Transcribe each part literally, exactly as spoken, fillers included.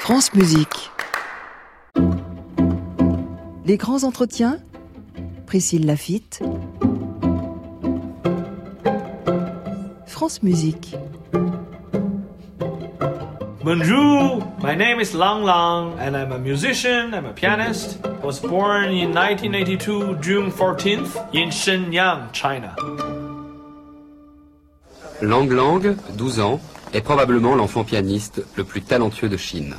France Musique. Les grands entretiens, Priscille Laffitte. France Musique. Bonjour, my name is Lang Lang, and I'm a musician, I'm a pianist. I was born in nineteen eighty-two, June fourteenth, in Shenyang, China. Lang Lang, douze ans, est probablement l'enfant pianiste le plus talentueux de Chine.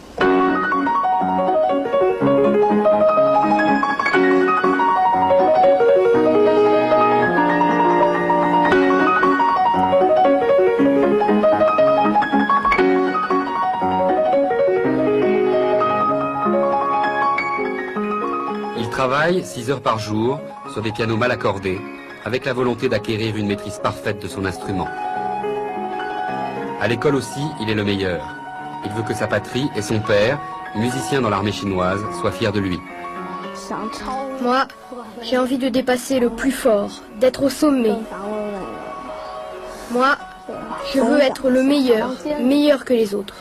Il travaille six heures par jour sur des pianos mal accordés, avec la volonté d'acquérir une maîtrise parfaite de son instrument. À l'école aussi, il est le meilleur. Il veut que sa patrie et son père, musicien dans l'armée chinoise, soient fiers de lui. Moi, j'ai envie de dépasser le plus fort, d'être au sommet. Moi, je veux être le meilleur, meilleur que les autres.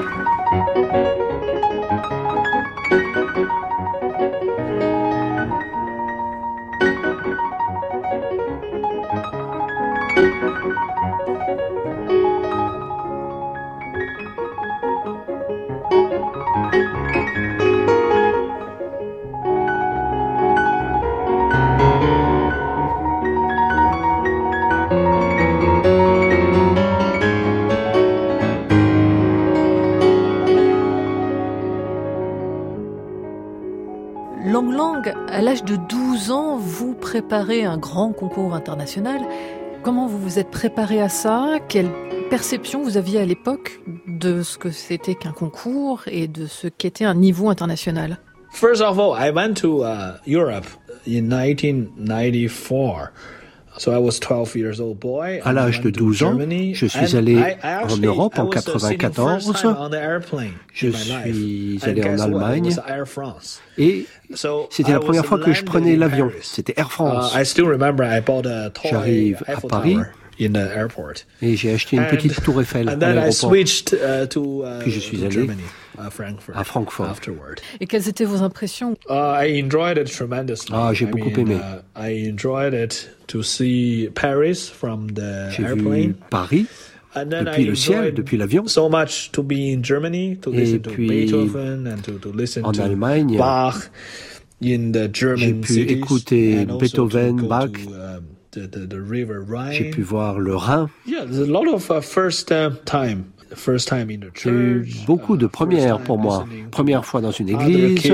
Lang Lang, à l'âge de douze ans, vous préparez un grand concours international. Comment vous vous êtes préparé à ça ? Quelle perception vous aviez à l'époque de ce que c'était qu'un concours et de ce qu'était un niveau international ? First of all, I went to uh, Europe in nineteen ninety-four. So I was twelve years old boy. À l'âge de douze ans, je suis allé en Europe en quatre-vingt-quatorze. Je suis allé en Allemagne et c'était la première fois que je prenais l'avion. C'était Air France. J'arrive à Paris et j'ai acheté une petite tour Eiffel à l'aéroport. Puis je suis allé à Francfort. Et quelles étaient vos impressions ? Ah, j'ai beaucoup aimé. J'ai vu Paris depuis le ciel, depuis l'avion. Et puis en Allemagne, j'ai pu écouter Beethoven, Bach. J'ai pu voir le Rhin. Il y a eu beaucoup de premières pour moi. Première fois dans une église,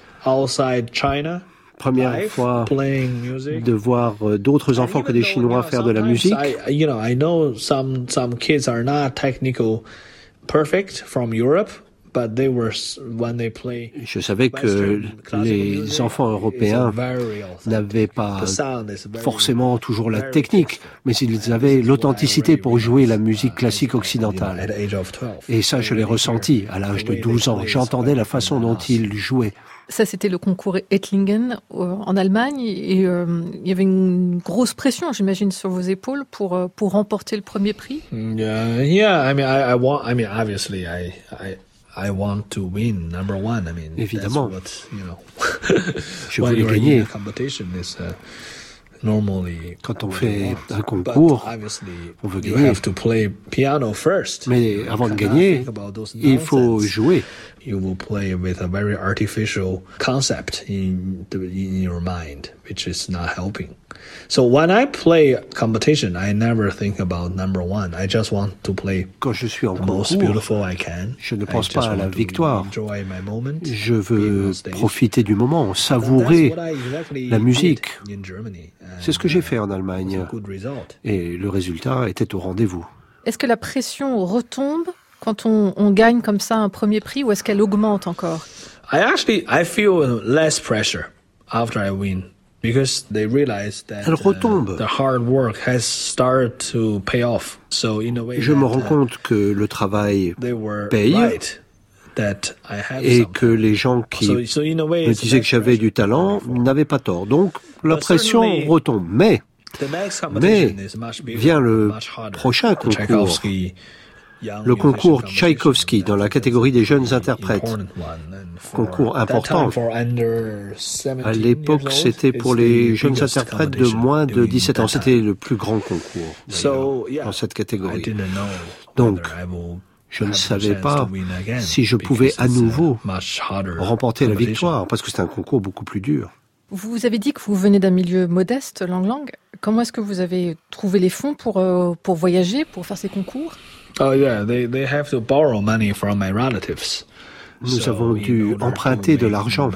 première fois de voir d'autres enfants que des Chinois faire de la musique. Je savais que les enfants européens n'avaient pas forcément toujours la technique, mais ils avaient l'authenticité pour jouer la musique classique occidentale. Et ça, je l'ai ressenti à l'âge de douze ans. J'entendais la façon dont ils jouaient. Ça, c'était le concours Ettlingen en Allemagne, et euh, il y avait une grosse pression, j'imagine, sur vos épaules pour pour remporter le premier prix. Yeah, yeah. I mean, I, I want. I mean, obviously, I, I, I want to win number one. I mean, évidemment. What, you know, je voulais gagner. Quand on fait un concours, on veut gagner. Mais avant de gagner, il faut jouer. You will play with a very artificial concept in, the, in your mind, which is not helping. So when I play competition, I never think about number one. I just want to play Quand je suis en the concours, most beautiful I can. Je ne pense pas à la victoire. My moment, je veux profiter du moment, savourer exactly la musique. C'est ce que j'ai fait en Allemagne. Et le résultat était au rendez-vous. Est-ce que la pression retombe quand on, on gagne comme ça un premier prix, ou est-ce qu'elle augmente encore ? I actually I feel less pressure after I win because they realize that Elle retombe. Uh, the hard work has started to pay off. So in a way, je me rends compte que le travail paye right, that I have et something. que les gens qui so, so way, me disaient que j'avais du talent n'avaient pas tort. Donc la pression retombe. Mais mais vient le prochain concours. le concours Tchaïkovski dans la catégorie des jeunes interprètes. Concours important. À l'époque, c'était pour les jeunes interprètes de moins de dix-sept ans. C'était le plus grand concours dans cette catégorie. Donc, je ne savais pas si je pouvais à nouveau remporter la victoire, parce que c'est un concours beaucoup plus dur. Vous avez dit que vous venez d'un milieu modeste, Lang Lang. Comment est-ce que vous avez trouvé les fonds pour, euh, pour voyager, pour faire ces concours? Oh yeah, they, they have to borrow money from my relatives. Nous avons dû emprunter de l'argent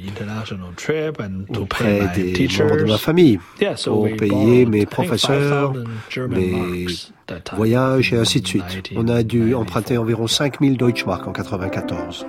auprès des membres de ma famille pour payer mes professeurs, mes voyages et ainsi de suite. On a dû emprunter environ cinq mille Deutschmark en quatre-vingt-quatorze.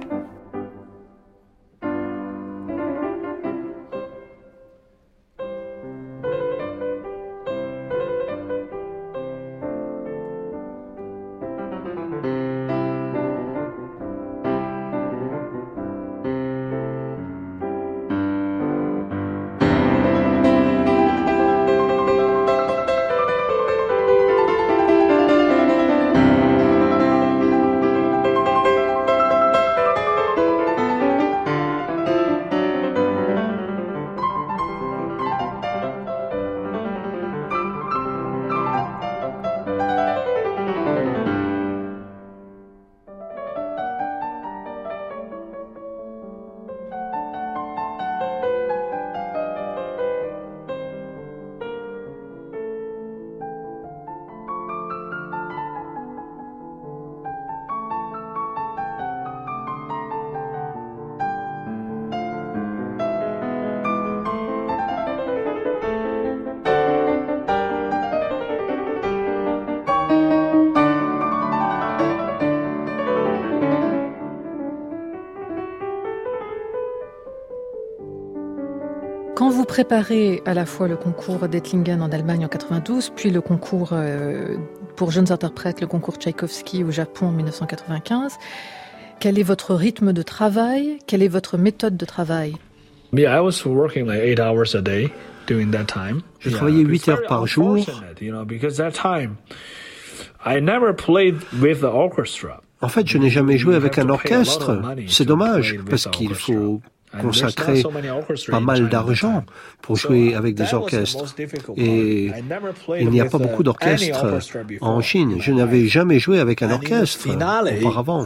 Quand vous préparez à la fois le concours d'Ettlingen en Allemagne en quatre-vingt-douze, puis le concours euh, pour jeunes interprètes, le concours Tchaïkovski au Japon en dix-neuf cent quatre-vingt-quinze, quel est votre rythme de travail? Quelle est votre méthode de travail? Yeah, I was working like eight hours a day during that time. Je travaillais huit heures par jour. You know, because that time I never played with the orchestra. En fait, je n'ai jamais joué avec un orchestre. C'est dommage parce qu'il faut consacrer pas mal d'argent pour jouer avec des orchestres. Et il n'y a pas beaucoup d'orchestres en Chine. Je n'avais jamais joué avec un orchestre auparavant.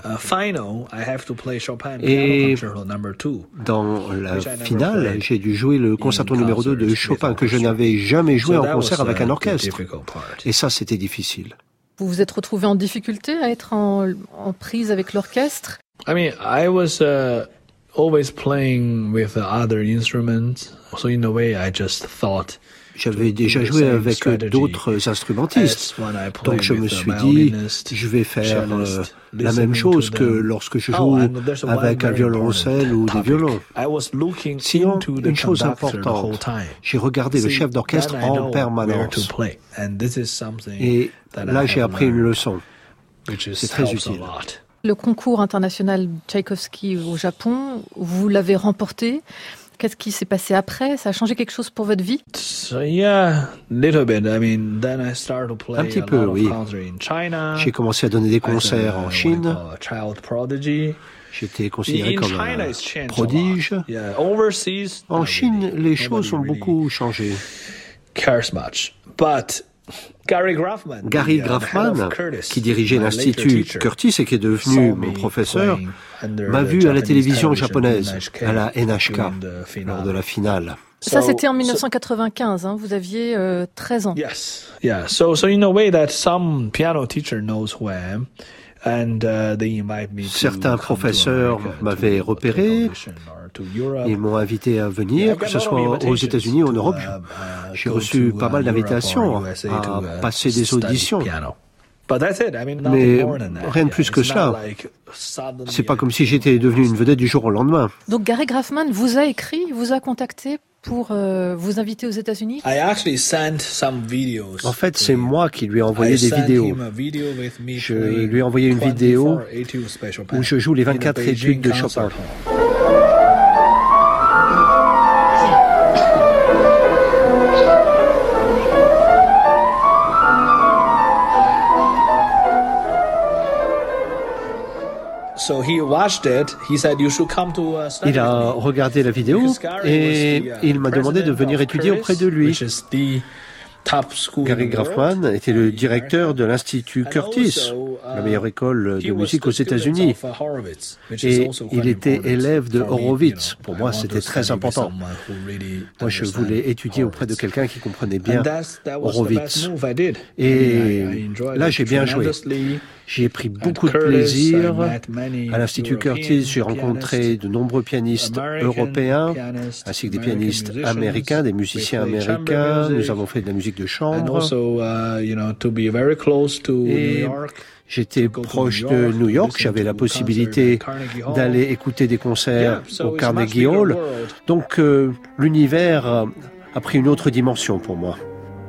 Et dans la finale, j'ai dû jouer le concerto numéro deux de Chopin que je n'avais jamais joué en concert avec un orchestre. Et ça, c'était difficile. Vous vous êtes retrouvé en difficulté à être en, en prise avec l'orchestre? I mean, I was uh, always playing with other instruments. So in a way, I just thought. J'avais déjà joué avec d'autres instrumentistes, donc je me suis dit, je vais faire euh, la même chose que lorsque je joue avec un violoncelle ou des violons. Sinon, une chose importante, j'ai regardé le chef d'orchestre en permanence. Et là, j'ai appris une leçon. C'est très utile. Le concours international Tchaïkovski au Japon, vous l'avez remporté. Qu'est-ce qui s'est passé après? Ça a changé quelque chose pour votre vie? Un petit peu, oui. J'ai commencé à donner des concerts en Chine. J'étais considéré comme un prodige. En Chine, les choses ont beaucoup changé. Gary Grafman, qui dirigeait l'Institut Curtis et qui est devenu mon professeur, m'a vu à la télévision japonaise, à la N H K, lors de la finale. Ça, c'était en dix-neuf cent quatre-vingt-quinze, hein, vous aviez euh, treize ans. Yes, yeah. So, so in a way that some piano teacher knows who I am. And, uh, they invite me Certains professeurs m'avaient repéré, ils m'ont invité à venir, que ce soit aux États-Unis ou en Europe. J'ai reçu pas mal d'invitations à passer des auditions. Mais rien de plus que cela. C'est pas comme si j'étais devenu une vedette du jour au lendemain. Donc Gary Grafman vous a écrit, vous a contacté pour euh, vous inviter aux États-Unis? En fait, c'est moi qui lui ai envoyé des vidéos. Je lui ai envoyé une vidéo où je joue les vingt-quatre études de Chopin. Il a regardé la vidéo et il m'a demandé de venir étudier auprès de lui. Gary Graffman était le directeur de l'Institut Curtis, la meilleure école de musique aux États-Unis. Et il était élève de Horowitz. Pour moi, c'était très important. Moi, je voulais étudier auprès de quelqu'un qui comprenait bien Horowitz. Et là, j'ai bien joué. J'y ai pris beaucoup de plaisir. À l'Institut Curtis, j'ai rencontré de nombreux pianistes européens, ainsi que des pianistes américains, des musiciens américains. Nous avons fait de la musique de chambre. Et j'étais proche de New York. J'avais la possibilité d'aller écouter des concerts au Carnegie Hall. Donc, euh, l'univers a pris une autre dimension pour moi.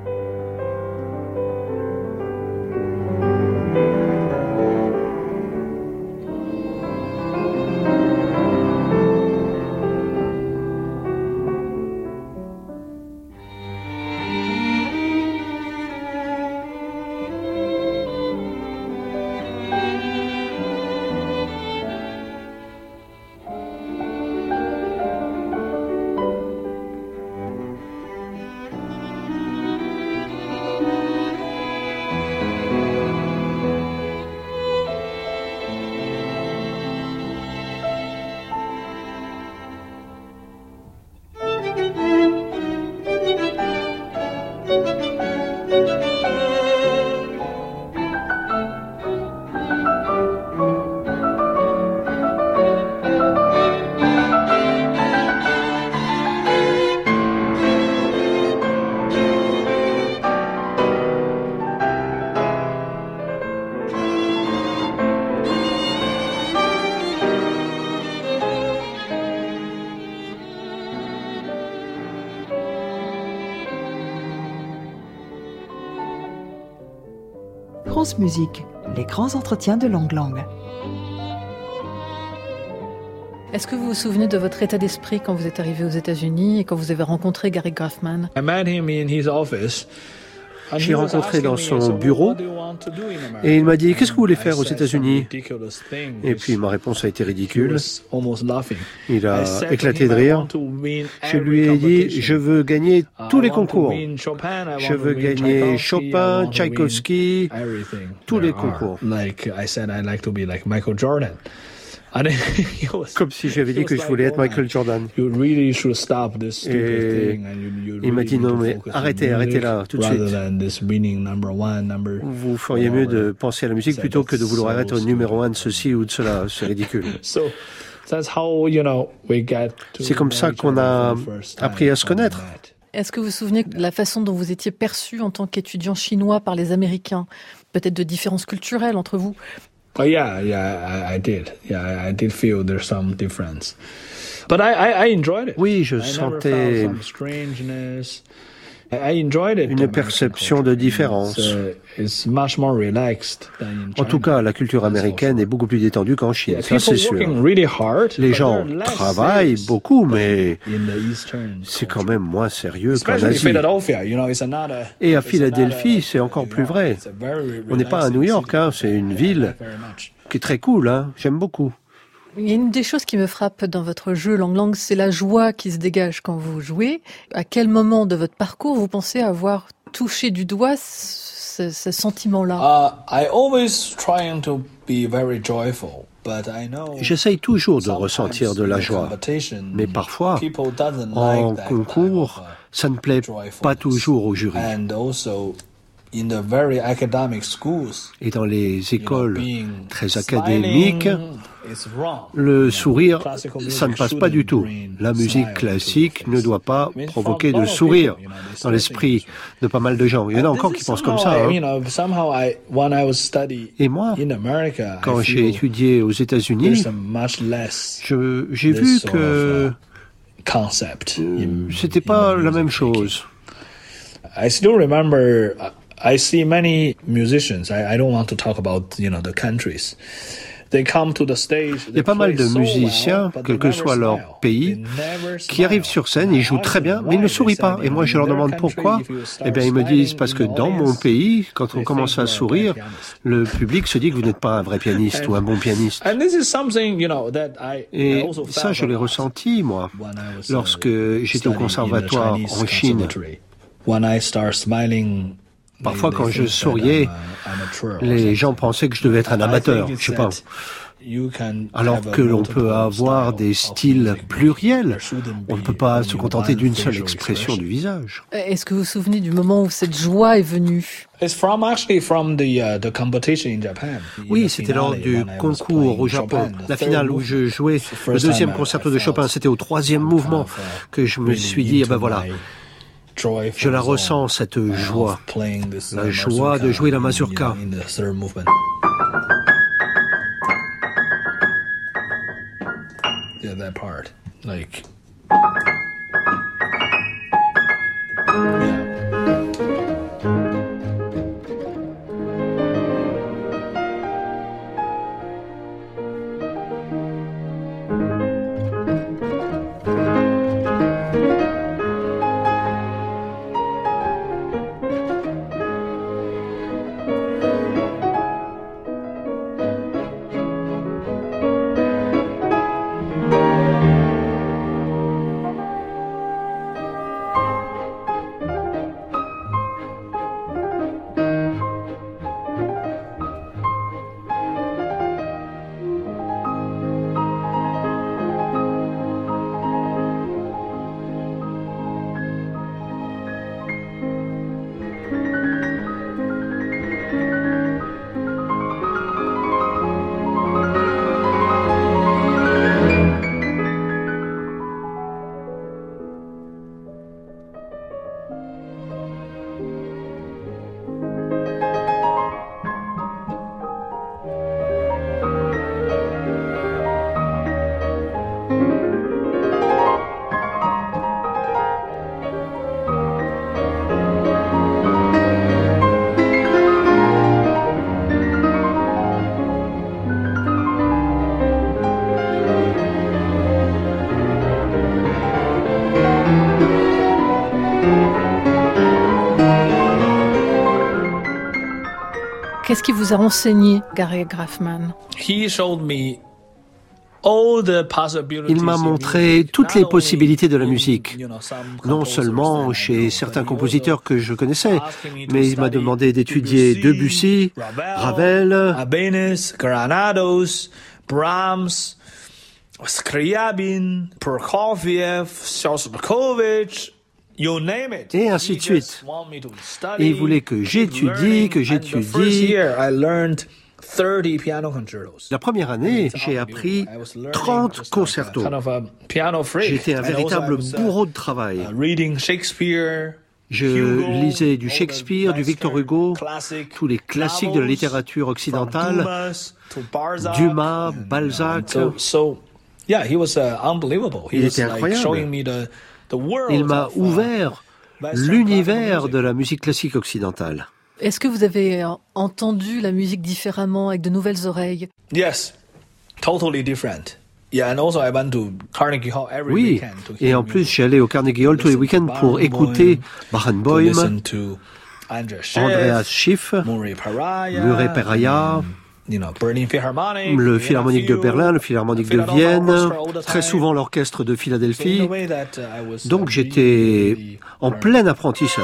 France Musique, les grands entretiens de Lang Lang. Est-ce que vous vous souvenez de votre état d'esprit quand vous êtes arrivé aux États-Unis et quand vous avez rencontré Gary Graffman? Je l'ai rencontré dans son bureau et il m'a dit « Qu'est-ce que vous voulez faire aux États-Unis ?» Et puis ma réponse a été ridicule. Il a éclaté de rire. Je lui ai dit « Je veux gagner tous les concours. Je veux gagner Chopin, Tchaïkovski, tous les concours. » Comme si j'avais dit que je voulais être Michael Jordan. Et il m'a dit non mais arrêtez, arrêtez là tout de suite. Vous feriez mieux de penser à la musique plutôt que de vouloir être au numéro un de ceci ou de cela. C'est ridicule. C'est comme ça qu'on a appris à se connaître. Est-ce que vous vous souvenez de la façon dont vous étiez perçu en tant qu'étudiant chinois par les Américains? Peut-être de différences culturelles entre vous? Oh yeah, yeah, I, I did. Yeah, I did feel there's some difference. But I, I, I enjoyed it. Oui, je sentais une perception de différence. En tout cas, la culture américaine est beaucoup plus détendue qu'en Chine, ça c'est sûr. Les gens travaillent beaucoup, mais c'est quand même moins sérieux qu'en Asie. Et à Philadelphie, c'est encore plus vrai. On n'est pas à New York, hein, c'est une ville qui est très cool, hein, j'aime beaucoup. Il y a une des choses qui me frappe dans votre jeu Lang Lang, c'est la joie qui se dégage quand vous jouez. À quel moment de votre parcours vous pensez avoir touché du doigt ce, ce sentiment-là? uh, I always trying to be very joyful. J'essaye toujours de ressentir de la joie, mais parfois, en concours, ça ne plaît pas toujours au jury. Et dans les écoles très académiques, le sourire, ça ne passe pas du tout. La musique classique ne doit pas provoquer de sourire dans l'esprit de pas mal de gens. Il y en a encore qui pensent comme ça. Hein. Et moi, quand j'ai étudié aux États-Unis, je, j'ai vu que c'était pas la même chose. I still remember I see many musicians. I, I don't want to talk about, you know, the countries. Il y a pas mal de musiciens, quel que soit leur pays, qui arrivent sur scène, ils jouent très bien, mais ils ne sourient pas. Et moi, je leur demande pourquoi. Eh bien, ils me disent, parce que dans mon pays, quand on commence à sourire, le public se dit que vous n'êtes pas un vrai pianiste ou un bon pianiste. Et ça, je l'ai ressenti, moi, lorsque j'étais au conservatoire en Chine. Parfois, quand je souriais, les gens pensaient que je devais être un amateur, je sais pas. Alors que l'on peut avoir des styles pluriels. On ne peut pas se contenter d'une seule expression du visage. Est-ce que vous vous souvenez du moment où cette joie est venue? Oui, c'était lors du concours au Japon, la finale où je jouais le deuxième concerto de Chopin. C'était au troisième mouvement que je me suis dit, eh ben voilà, je la ressens, cette joie, la joie de jouer la mazurka. Yeah, that part. Like. Yeah. Qu'est-ce qui vous a enseigné, Gary Graffman? Il m'a montré toutes les possibilités de la musique, non seulement chez certains compositeurs que je connaissais, mais il m'a demandé d'étudier Debussy, Ravel, Granados, Brahms, Scriabin, Prokofiev, Shostakovich, et ainsi de suite. Et il voulait que j'étudie, que j'étudie. La première année, j'ai appris trente concertos. J'étais un véritable bourreau de travail. Je lisais du Shakespeare, du Victor Hugo, tous les classiques de la littérature occidentale, Dumas, Balzac. Il était incroyable. Il m'a ouvert l'univers de la musique classique occidentale. Est-ce que vous avez entendu la musique différemment, avec de nouvelles oreilles? Yes, totally different. Yeah, and also I went to Carnegie Hall every oui, weekend to et en plus j'allais au Carnegie Hall tous les week-ends pour écouter Barenboim, Andreas Schiff, Murray Peraya, le Philharmonique de Berlin, le Philharmonique de Vienne, très souvent l'Orchestre de Philadelphie. Donc j'étais en plein apprentissage.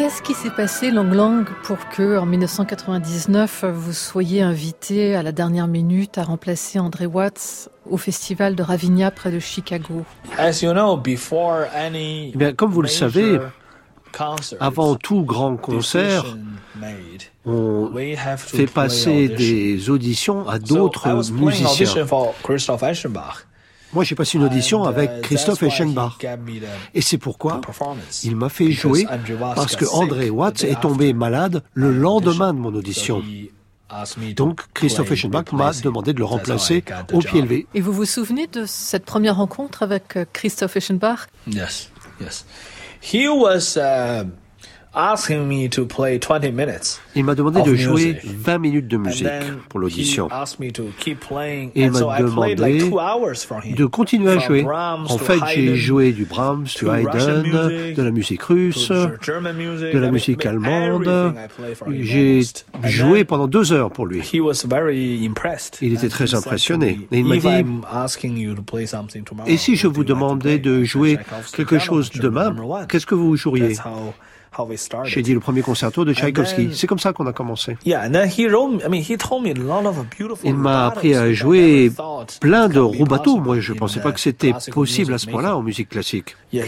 Qu'est-ce qui s'est passé, Lang Lang, pour que, en dix-neuf cent quatre-vingt-dix-neuf, vous soyez invité à la dernière minute à remplacer André Watts au festival de Ravinia près de Chicago? As you know, before any Eh bien, comme vous le savez, avant tout grand concert, on fait passer des auditions à d'autres musiciens. Moi, j'ai passé une audition avec Christoph Eschenbach. Et c'est pourquoi il m'a fait jouer, parce que André Watts est tombé malade le lendemain de mon audition. Donc, Christoph Eschenbach m'a demandé de le remplacer au pied levé. Et vous vous souvenez de cette première rencontre avec Christoph Eschenbach? Yes, yes. He was uh, asking me to play twenty minutes. Il m'a demandé de jouer vingt minutes de musique pour l'audition. Et il m'a demandé de continuer à jouer. En fait, j'ai joué du Brahms, du Haydn, de la musique russe, de la musique allemande. J'ai joué pendant deux heures pour lui. Il était très impressionné. Et il m'a dit, et si je vous demandais de jouer quelque chose demain, qu'est-ce que vous joueriez? J'ai dit le premier concerto de Tchaïkovski. C'est comme ça qu'on a commencé. Il m'a appris à jouer plein de rubato. Moi, je ne pensais pas que c'était possible à ce point-là en musique classique. Il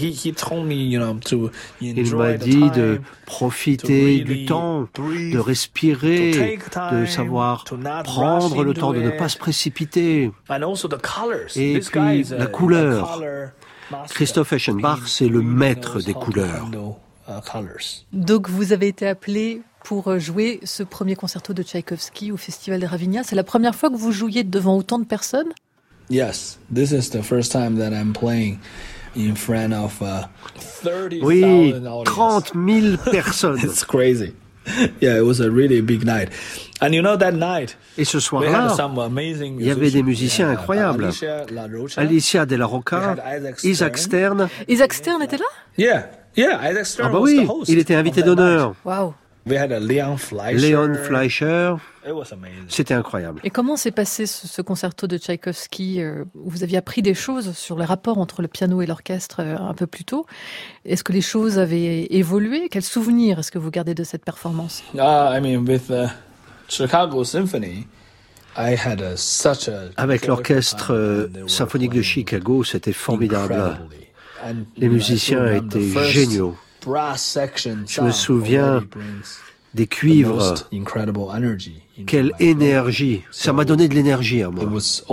m'a dit de profiter du temps, de respirer, de savoir prendre le temps, de ne pas se précipiter. Et puis, la couleur. Christoph Eschenbach, c'est le maître des couleurs. Donc vous avez été appelé pour jouer ce premier concerto de Tchaïkovski au Festival de Ravinia. C'est la première fois que vous jouiez devant autant de personnes? Yes, this is the first time that I'm playing in front of uh, thirty thousand oui, audience. trente mille personnes. It's crazy. Yeah, it was a really big night. And you know that night, et ce soir-là, il y avait des musiciens incroyables. Alicia De La Rocca, Isaac Stern. Isaac Stern était là? Yeah. Yeah, Isaac Stern ah bah oui, was the host il était invité d'honneur. Wow. We had a Leon Fleischer. Leon Fleischer. It was amazing. C'était incroyable. Et comment s'est passé ce, ce concerto de Tchaïkovski euh, où vous aviez appris des choses sur les rapports entre le piano et l'orchestre euh, un peu plus tôt? Est-ce que les choses avaient évolué? Quel souvenir est-ce que vous gardez de cette performance? Uh, I mean, with the Chicago Symphony, I had a, such a Avec l'orchestre euh, symphonique de Chicago, c'était formidable. Les musiciens étaient géniaux. Je me souviens des cuivres. Quelle énergie! Ça m'a donné de l'énergie à moi.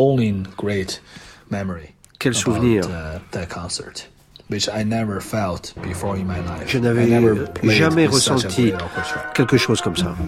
Quel souvenir! Je n'avais jamais ressenti quelque chose comme ça.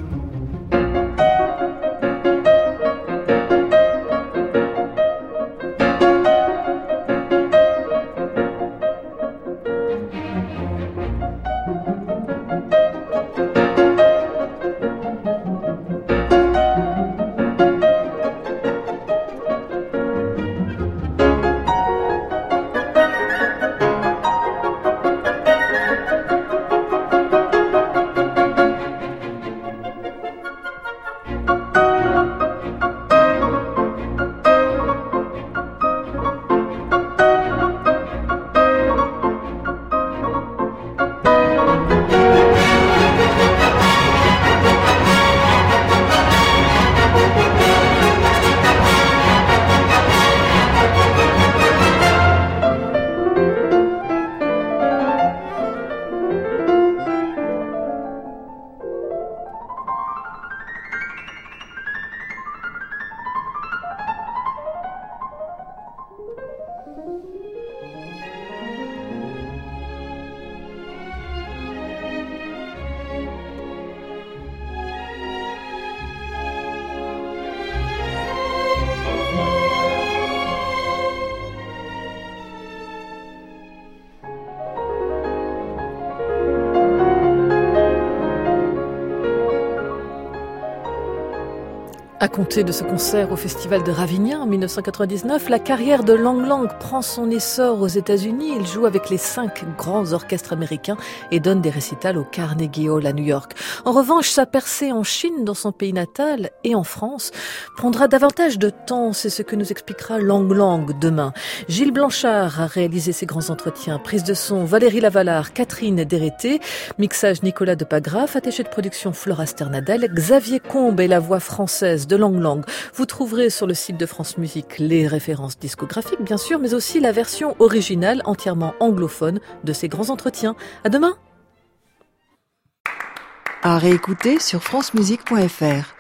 À compter de ce concert au Festival de Ravignan en dix-neuf cent quatre-vingt-dix-neuf, la carrière de Lang Lang prend son essor aux États-Unis. Il joue avec les cinq grands orchestres américains et donne des récitals au Carnegie Hall à New York. En revanche, sa percée en Chine, dans son pays natal, et en France, prendra davantage de temps. C'est ce que nous expliquera Lang Lang demain. Gilles Blanchard a réalisé ces grands entretiens. Prise de son, Valérie Lavalard, Catherine Dérété. Mixage, Nicolas Depagraf. Attaché de production, Flora Sternadel. Xavier Combe est la voix française de Lang Lang. Vous trouverez sur le site de France Musique les références discographiques, bien sûr, mais aussi la version originale, entièrement anglophone, de ces grands entretiens. À demain! À réécouter sur francemusique point f r.